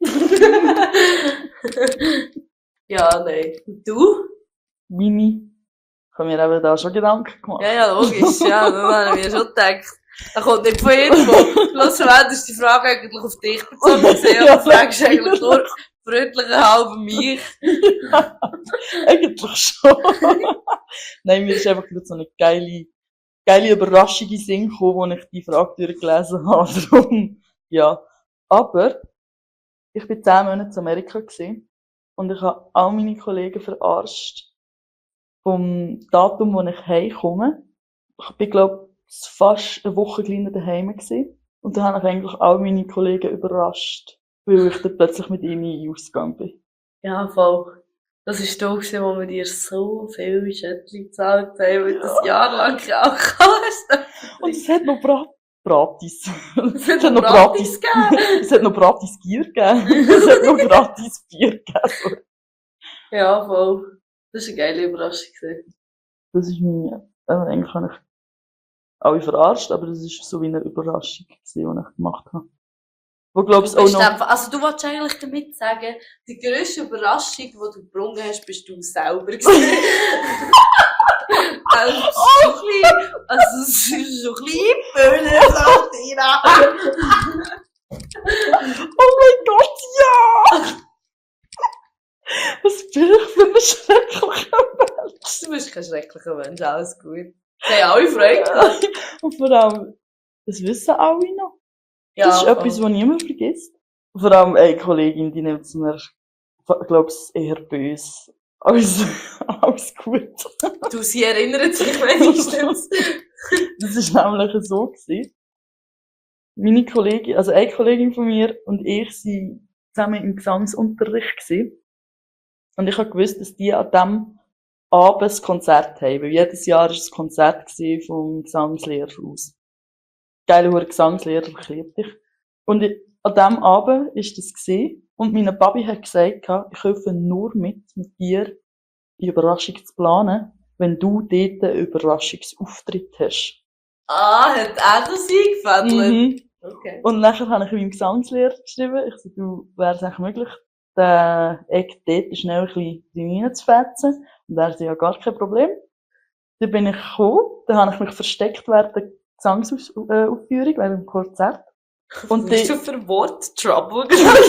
Ja, nein. Und du? Meine, ich habe mir eben da schon Gedanken gemacht. Ja, ja, logisch. Ja, dann habe ich mir schon gedacht. Das kommt nicht von irgendwo. Schlussendlich ist die Frage eigentlich auf dich bezogen gesehen. Ja, Und du fragst eigentlich nur freundlichen halben mich. Ja, eigentlich schon. Nein, mir ist einfach gerade so eine geile, geile Überraschung in den Sinn gekommen, als ich die Frage durchgelesen habe. Darum, ja. Aber, ich bin zehn Monate in Amerika gewesen und ich habe all meine Kollegen verarscht. Vom Datum, wo ich heimkomme. Ich bin, glaub, fast eine Woche kleiner daheim gewesen. Und dann habe ich eigentlich all meine Kollegen überrascht, weil ich dann plötzlich mit ihnen ausgegangen bin. Ja, voll. Das war da, wo wir dir so viel Schätzchen gezahlt haben, weil du das Jahr lang geraucht hast. Und es hat noch Brat Bratis. Es hat noch Bratis gegeben. Es hat noch Bratis Gier gegeben. Es hat noch gratis Bier gegeben. Ja, voll. Das war eine geile Überraschung. Das ist meine, also eigentlich habe ich alle verarscht, aber das ist so wie eine Überraschung gewesen, die ich gemacht habe. Wo glaubst du auch noch... Einfach, also du wolltest eigentlich damit sagen, die grösste Überraschung, die du gebrungen hast, bist du selber gewesen. Also, es ist schon ein bisschen, also, es ist schon ein bisschen Böhne, sagt Ina. Oh mein Gott, ja! Was bin ich für ein schrecklicher Mensch? Du bist kein schrecklicher Mensch, alles gut. Wir haben alle Freude. Und vor allem, das wissen alle noch. Ja, Das ist etwas, was niemand vergisst. Vor allem eine Kollegin, die nimmt es mir, ich glaube, eher böse. Alles, alles gut. Du, sie erinnert sich wenigstens. Das war nämlich so gewesen. Meine Kollegin, also eine Kollegin von mir und ich sind zusammen im Gesangsunterricht gewesen. Und ich habe gewusst, dass die an diesem Abend ein Konzert haben. Weil jedes Jahr war es ein Konzert gewesen vom Gesangslehrer aus. Geile Hure Gesangslehrer, ich liebe dich. Und ich, an diesem Abend war das gewesen. Und meine Papi hat gesagt, ich helfe nur mit, mit dir die Überraschung zu planen, wenn du dort einen Überraschungsauftritt hast. Ah, hat er das eingefädelt? Mhm. Okay. Und nachher habe ich meinem Gesangslehrer geschrieben, ich so, du, wäre es eigentlich möglich, den Eck dort schnell ein bisschen reinzufetzen. Und er so, ja, gar kein Problem. Dann bin ich gekommen, dann habe ich mich versteckt während der Gesangsaufführung, während dem Konzert. Und was hast du für Wort? Trouble?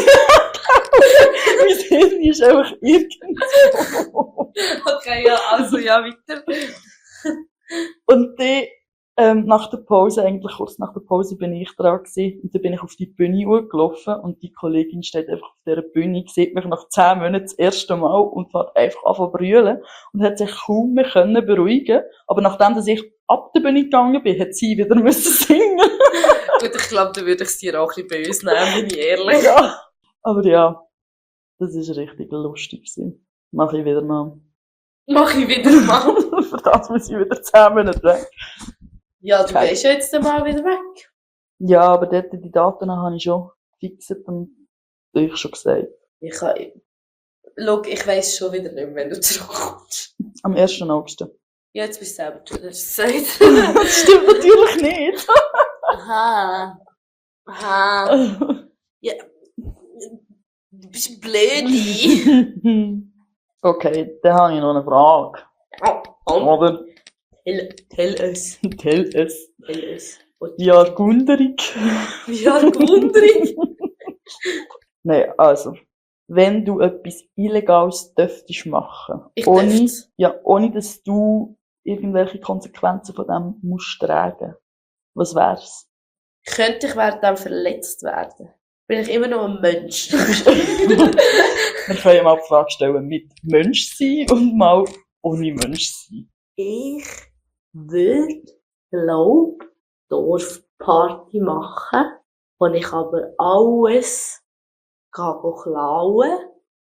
Mein Hirn ist einfach irgendwo. Okay, ja, also, ja, weiter. Und dann, ähm, nach der Pause, eigentlich kurz nach der Pause, bin ich dran gewesen. Und dann bin ich auf die Bühne gelaufen und die Kollegin steht einfach auf dieser Bühne, sieht mich nach zehn Monaten das erste Mal und fährt einfach an zu brüllen und hat sich kaum mehr können beruhigen. Aber nachdem, dass ich ab der Bühne gegangen bin, hat sie wieder müssen singen. Gut, ich glaube, da würde ich es dir auch ein bisschen böse nehmen, bin ich ehrlich. Ja. Aber ja, das ist richtig lustig gewesen. Mach ich wieder mal. Mach ich wieder mal. Für das muss ich wieder zehn Monate weg. Ja, du gehst ja jetzt mal wieder weg. Ja, aber dort, die Daten habe ich schon fixiert und habe ich schon gesagt. Ich kann, schau, ich weiss schon wieder nicht mehr, wenn du zurückkommst. Am ersten August. Ja, jetzt bist du selber schon, hast du gesagt. Das stimmt natürlich nicht. Aha. Aha. Ja. Du bist blöd. Okay, dann habe ich noch eine Frage. Oh, oh. Oder? Tell, tell us. Tell es. Tell us. Die Argunderung. Wie Argunderung? Nein, also. Wenn du etwas Illegales dürftest machen. Ich ohne, dürft's. ja, ohne dass du irgendwelche Konsequenzen von dem musst tragen. Was wär's? Könnte ich während dem verletzt werden? Bin ich immer noch ein Mensch? Wir können ja mal die Frage stellen, mit Mensch sein und mal ohne Mensch sein. Ich würde, glaub, Dorfparty machen, wo ich aber alles gehe klauen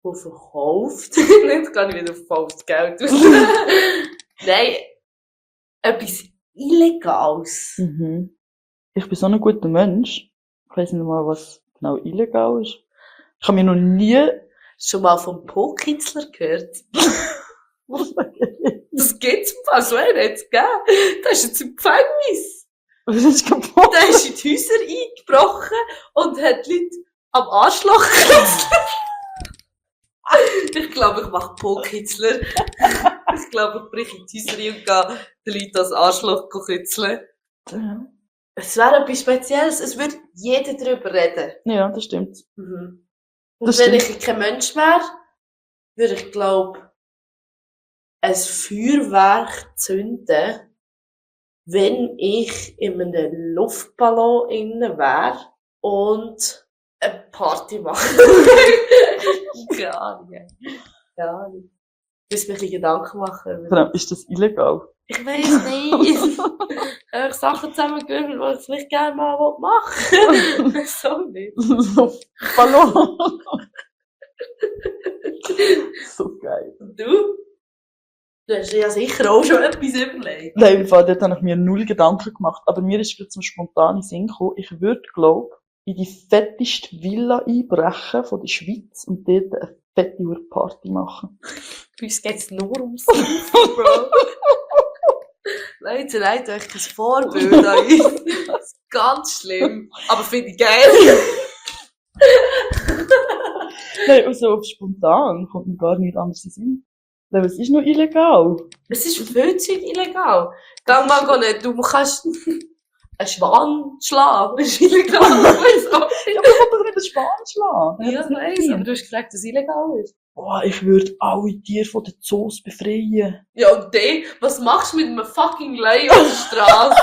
der verkauft. Nicht gar nicht wieder verkauft Geld aus. Nein, etwas Illegales. Mhm. Ich bin so ein guter Mensch. Ich weiss nicht mal, was genau illegal ist. Ich habe mir noch nie... Schon mal vom Po-Kitzler gehört? Das gibt's im Fall, so einen hat's gegeben. Der ist jetzt im Gefängnis. Was ist kaputt? Der ist in die Häuser eingebrochen und hat Leute am Arschloch gekitzelt. Ich glaube, ich mache Po-Kitzler. Ich glaube, ich breche in die Häuser ein und gehe den Leuten als Arschloch kitzeln. Ja. Es wäre etwas Spezielles, es würde jeder darüber reden. Ja, das stimmt. Mhm. Und Das wenn stimmt. ich kein Mensch wäre, würde ich, glaube ein Feuerwerk zünden, wenn ich in einem Luftballon innen wäre und eine Party machen. Keine Ahnung. Keine Ahnung. Ich muss mir ein bisschen Gedanken machen. Vor allem, ist das illegal? Ich weiss nicht. Ich habe Sachen zusammengewürfelt, die ich vielleicht gerne mal machen will. So nicht. Ballon. So geil. Und du? Du hast dir ja sicher auch schon etwas überlegt. Nein, im Fall, dort habe ich mir null Gedanken gemacht. Aber mir ist gerade zum spontanen Sinn gekommen, ich würde, glaub, in die fetteste Villa einbrechen von der Schweiz und dort eine fette Party machen. Bei uns geht's nur ums Saufen, Bro. Leute, leid euch kein Vorbild an uns. Das ist ganz schlimm. Aber finde ich geil. Nein, also auf spontan kommt mir gar nicht anders in den Sinn. Weil es ist noch illegal. Es ist viel Zeug illegal. Gang mal go nicht, du kannst einen Schwan schlagen. Das ist illegal. Ja, aber ich kann doch nicht einen Schwan schlagen. Ja, weiss, aber du hast gesagt, dass es illegal ist. Boah, ich würde alle Tiere von den Zoos befreien. Ja, und dann, was machst du mit einem fucking Leih auf der Straße?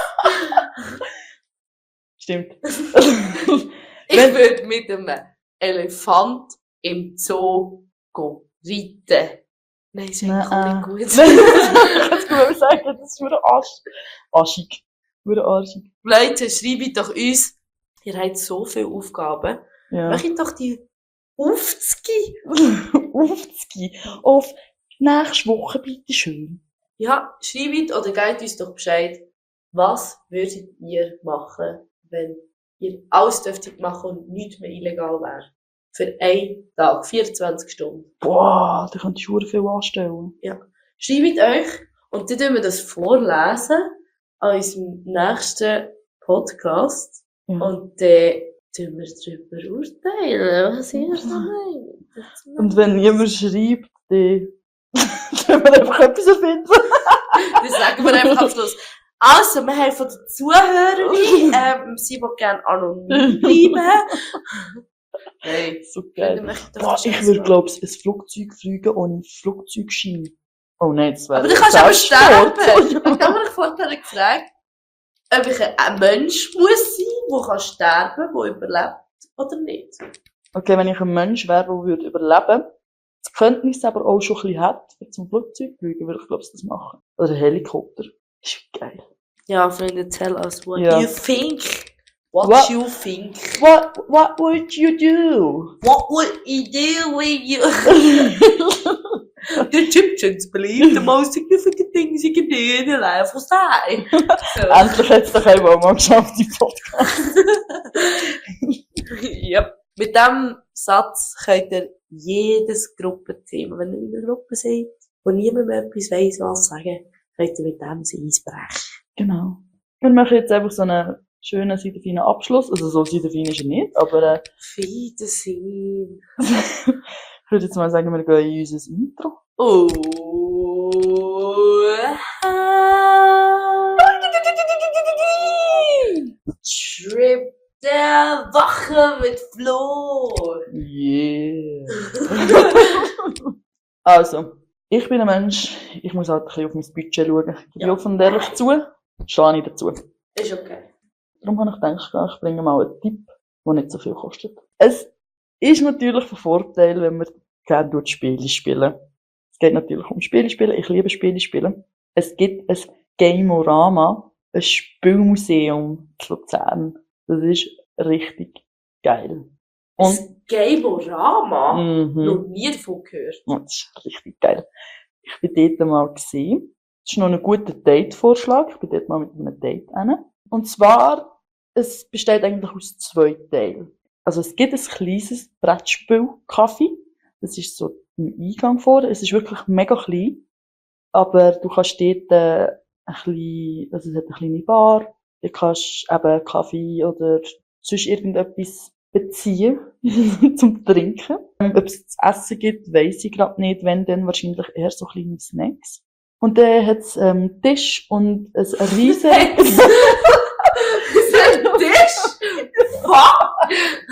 Stimmt. Ich Wenn- würde mit einem Elefant im Zoo gehen reiten. Nein, das ist eigentlich auch nicht gut. Das kann man sagen, das ist nur Arsch. Arschig. Nur arschig. Leute, schreibt doch uns, ihr habt so viele Aufgaben. Ja. Macht doch die Aufzgi. Aufzugehen. Auf nächste Woche, bitte schön. Ja, schreibt oder gebt uns doch Bescheid. Was würdet ihr machen, wenn ihr alles dürftet machen und nichts mehr illegal wäre? Für einen Tag, vierundzwanzig Stunden. Boah, da könntest du viel anstellen. Schreibt euch und dann tun wir das vorlesen an unserem nächsten Podcast. Ja. Und dann tun wir darüber urteilen, was ihr so meint. Und wenn jemand schreibt, dann können wir einfach etwas erfinden. Das sagen wir einfach am Schluss. Also, wir haben von der Zuhörerin, ähm, sie will gerne anonym bleiben. Hey, So dann geil. möchte ich doch Boah, das ich Scheiß würde, machen. glaub's, ein Flugzeug fliegen ohne Flugzeugschein. Oh nein, das wäre Aber du kannst aber sterben. Selbstmord. Ich habe mich vorher gefragt, ob ich ein ein Mensch muss sein, der kann sterben, der überlebt oder nicht. Okay, wenn ich ein Mensch wäre, der würde überleben, das könnte ich es aber auch schon ein bisschen hätte, für zum Flugzeug fliegen, würde ich, glaub's, das machen. Oder ein Helikopter. Das ist geil. Ja, Freunde, tell us what Ja. you think. What, What? you think. What, what would you do? What would you do when you... The Egyptians believe the most significant things you can do in your life was die. So. Endlich hat es doch einmal mal geschafft, die Podcast. Yep. Mit diesem Satz könnt ihr jedes Gruppenthema, wenn ihr in einer Gruppe seid, wo niemand mehr etwas weiss, was sagen, könnt ihr mit dem sie einsprechen. Genau. Wir machen jetzt einfach so einen schönen, seidefeinen Abschluss. Also so seidefein ist er nicht, aber äh, Wiedersehen. ich würde jetzt mal sagen, wir gehen in unser Intro. Oh. Trip der Woche mit Flo. Yeah. Also, ich bin ein Mensch, ich muss halt ein bisschen auf mein Budget schauen. Ich bin Ja. offen und ehrlich zu, stehe ich dazu. Ist okay. Darum habe ich gedacht, ich bringe mal einen Tipp, der nicht so viel kostet. Es ist natürlich von Vorteil, wenn man gerne Spiele spielen. Es geht natürlich um Spiele spielen. Ich liebe Spiele spielen. Es gibt ein Gameorama, ein Spielmuseum zu Luzern. Das ist richtig geil. Und, das Gamerama? mhm. Noch nie davon gehört. Oh, das ist richtig geil. Ich bin dort mal gesehen. Das ist noch ein guter Date-Vorschlag. Ich bin dort mal mit einem Date hin. Und zwar, es besteht eigentlich aus zwei Teilen. Also es gibt ein kleines Brettspiel-Kaffee. Das ist so im Eingang vor. Es ist wirklich mega klein. Aber du kannst dort äh, ein bisschen, also es hat eine kleine Bar. Du kannst eben Kaffee oder sonst irgendetwas beziehen zum Trinken. Ähm, Ob es zu essen gibt, weiss ich gerade nicht. Wenn, dann wahrscheinlich eher so kleine Snacks. Und dann hat es ähm, Tisch und ein riesen... Ist das ein Tisch? Fuck!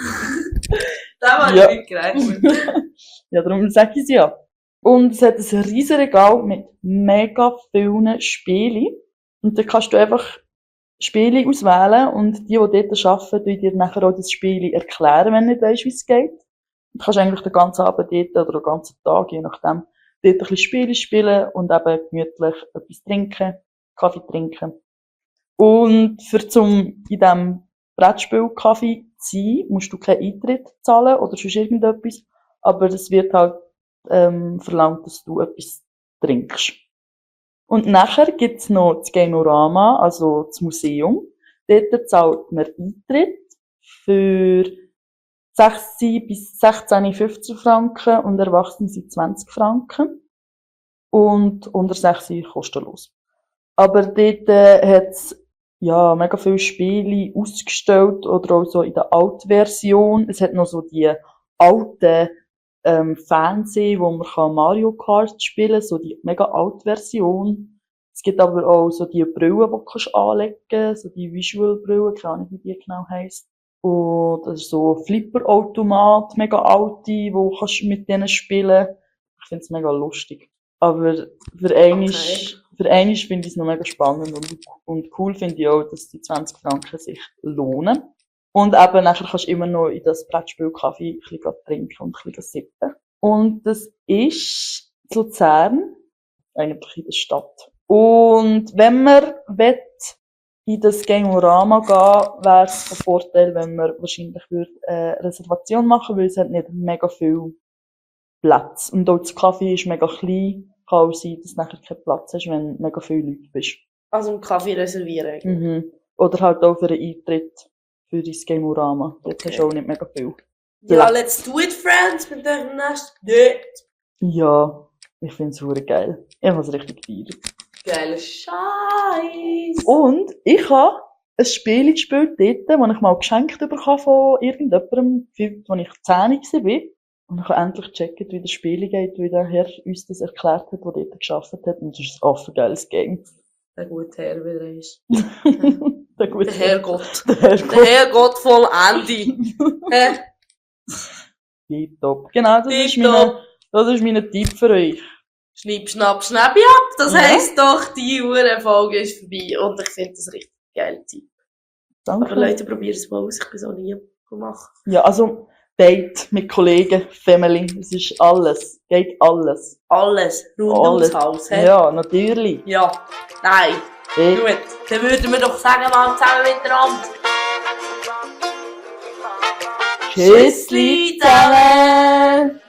Da war Ja. ich nicht gerechnet. Ja, darum sage ich es ja. Und es hat ein riesen Regal mit mega vielen Spielen. Und da kannst du einfach Spiele auswählen und die, die dort arbeiten, die dir nachher auch das Spiel erklären, wenn du nicht weisst, wie es geht. Du kannst eigentlich den ganzen Abend dort oder den ganzen Tag, je nachdem, dort ein bisschen Spiele spielen und eben gemütlich etwas trinken, Kaffee trinken. Und für zum in diesem Brettspiel-Kaffee zu sein, musst du keinen Eintritt zahlen oder sonst irgendetwas, aber es wird halt ähm, verlangt, dass du etwas trinkst. Und nachher gibt's noch das Gamerama, also das Museum. Dort zahlt man Eintritt für sechzehn bis sechzehn, fünfzehn Franken und Erwachsene sind zwanzig Franken. Und unter sechzehn kostenlos. Aber dort äh, hat's ja mega viele Spiele ausgestellt oder auch so in der Altversion. Es hat noch so die alten ähm, Fernsehen, wo man kann Mario Kart spielen kann, so die mega alte Version. Es gibt aber auch so die Brillen, die du kannst anlegen kannst, so die Visual-Brillen, keine Ahnung, wie die genau heisst. Und das ist so Flipper-Automat, mega alte, wo kannst du mit denen spielen. Ich find's mega lustig. Aber für einisch, für einisch finde ich es noch mega spannend und, und cool finde ich auch, dass die zwanzig Franken sich lohnen. Und eben, nachher kannst du immer noch in das Brettspiel-Kaffee ein bisschen trinken und ein bisschen sippen. Und das ist in Luzern, eigentlich in der Stadt. Und wenn man will, in das Gamerama gehen, wäre es ein Vorteil, wenn man wahrscheinlich würde, äh, Reservation machen, weil es hat nicht mega viel Platz. Und auch das Kaffee ist mega klein. Kann auch sein, dass du nachher keinen Platz hast, wenn mega viele Leute bist. Also einen Kaffee reservieren. Mhm. Oder halt auch für einen Eintritt für das Gamerama. Dort Okay. hast du auch nicht mega viel. Ja, let's do it, friends, mit dem nächsten Date. Ja, ich finde es super geil. Ich habe es richtig gefeiert. Geiler Scheiß. Und ich habe ein Spiel gespielt dort, das ich mal geschenkt bekommen von irgendjemandem, als ich zehn war. Und ich habe endlich gecheckt, wie das Spiel geht, wie der Herr uns das erklärt hat, der dort gearbeitet hat. Und das ist ein affengeiles Game. Der gute Herr wieder ist. Der gute Der Herrgott. Der Herrgott. Der Herrgott vom Andy. Hä? Tipptopp. Genau, das ist, Tipptopp. meine, das ist mein Tipp für euch. Schnipp, schnapp, schnappi ab. Das Ja. heisst doch, die Uhrenfolge ist vorbei. Und ich finde das richtig geil. Danke. Aber Leute, probiert es mal aus. Ich bin so nie gemacht. Ja, also, Date mit Kollegen, Family, es ist alles. Geht alles. Alles. Rund Alles. ums Haus. Hä? Ja, natürlich. Ja. Nein. Hey. Gut. Dann würden wir doch sagen, mal zusammen miteinander. Tschüssli zusammen!